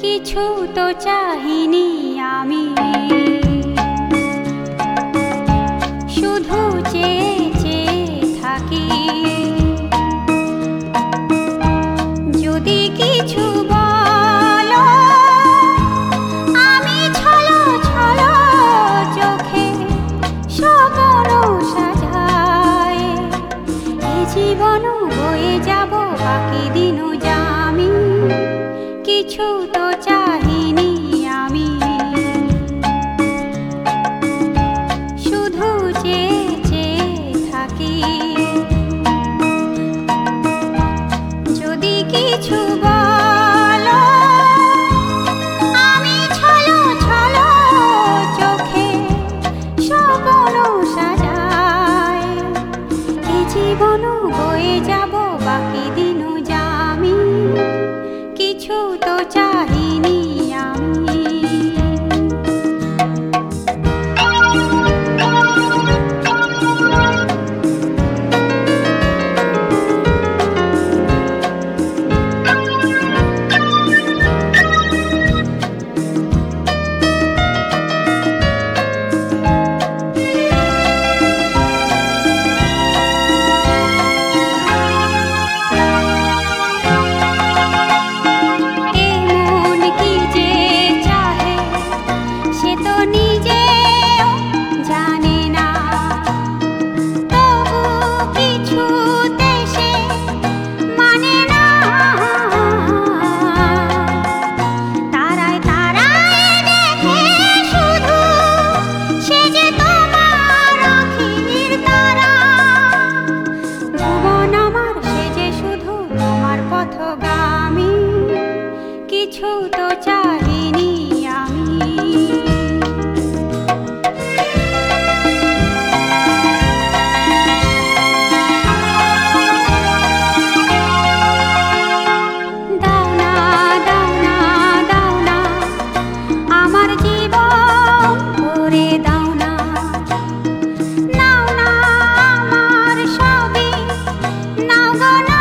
কিছু তো চাহিনি আমি, শুধু চেয়ে চেয়ে থাকি। যদি কিছু বলো আমি ছলো ছলো চোখে স্বপ্ন সাজাই। এই জীবনও বয়ে যাব বাকি দিনও যামি, কিছু তো চাহিনি আমি, শুধু চেয়ে চেয়ে থাকি। যদি কিছু বলো আমি ছলো ছলো চোখে স্বপ্ন সাজাই। এই জীবনও বয়ে যাব বাকি দিনও যামি, কিছু তো চাহিনি আমি। কিছু তো চাহিনি আমি, দাও না দাও না দাও না আমার জীবন ভরে দাও না। নাও না আমার সবই নাও গো না,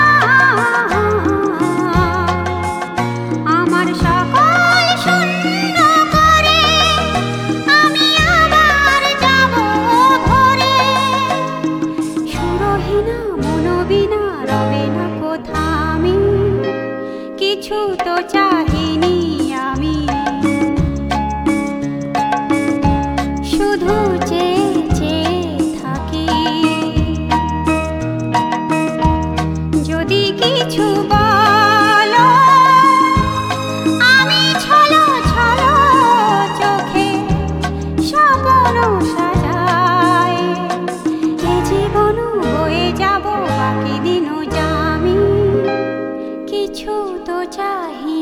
আমার সকল শূন্য করে আমি আবার যাব ভরে। সুরহীনা মনোবিনা রবে না কোথা আমি, কিছু তো চাহিনি আমি, শুধু চেয়ে চেয়ে থাকি। যদি কিছু বলো আমি ছলো ছলো চোখে স্বপ্ন সাজাই। এ জীবনও বয়ে যাব বাকি দিনও যামি, কিছু তো চাহি।